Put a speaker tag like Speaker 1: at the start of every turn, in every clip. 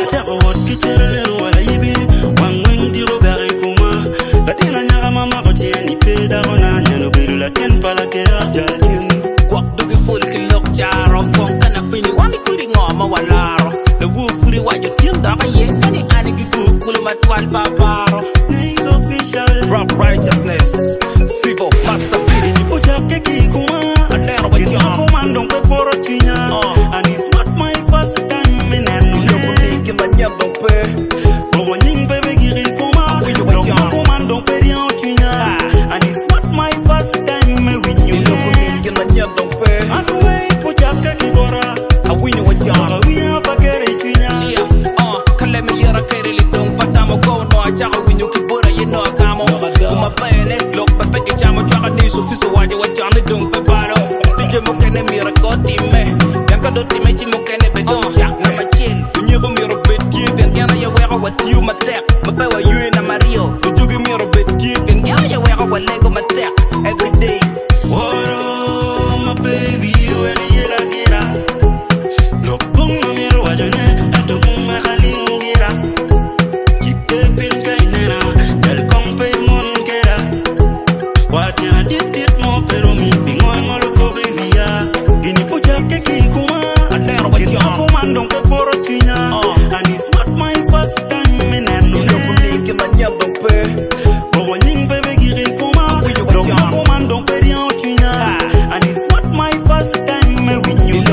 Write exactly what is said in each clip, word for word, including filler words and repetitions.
Speaker 1: Rap righteousness, civil masterpiece.
Speaker 2: And it's not my first time in every day.
Speaker 3: Oh, my baby, you and you like it. Look, boom, I'm here, what you need, and to boom, my halingira. Keep the pink guy, tell compay monkera. What you did, it more, pero me, being on all of baby. Guinea puja, keki, kuma, and then what you command, don't for a twina. And it's not my first time in an no, no, no, don't pay. But when you baby, give kuma, don't command, don't pay. And it's not my first time I win you.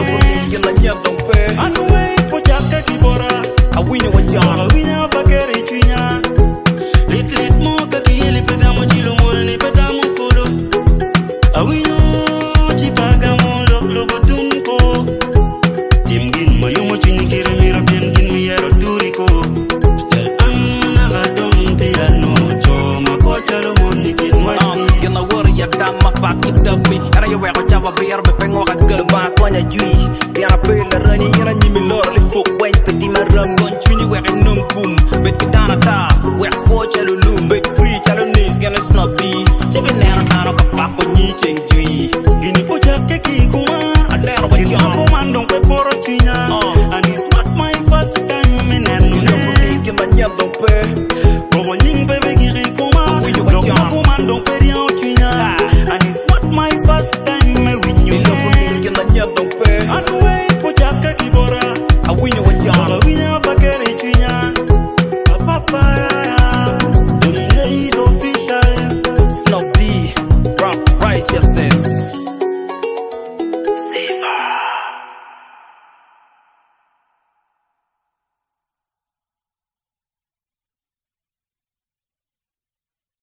Speaker 3: And wait, put your kaki bora.
Speaker 1: I win you with your
Speaker 3: I win a bagere twina. Lit lit mo kaki yeli pegamo chilo molni pedamo kolo. I win you chipagamo lo lo botunko. Tim gin mo yumo chini kiri mira bien gin mi yero turiko. Tel amna gadong piano choma kocha lo moni kin wani.
Speaker 1: Gin la worry ya dama pak you dub me. Era yo weko chava biar bepengo ka girl ma konya jui. Biar pele rani ira nyimi lor li fuk wen peti maram gon chuni weko num kum. Bet kitana ta weko kocha lulu. Bet free chalo nis gana snobby. Chebe nera tano ka pako nyi cheng jui.
Speaker 3: Gini puja keki kuma.
Speaker 1: Anero wa
Speaker 3: Gini
Speaker 1: jam.
Speaker 3: komando pe poro twina. And it's not my first time in an
Speaker 1: Gin la nyam don pe.
Speaker 3: Bobo nying bebe giri kuma. Dok mo komando pe rian twina. And it's not my first time I win you.
Speaker 1: Gin la nyam don pe.
Speaker 3: And wait puja keki bora.
Speaker 1: I win you with your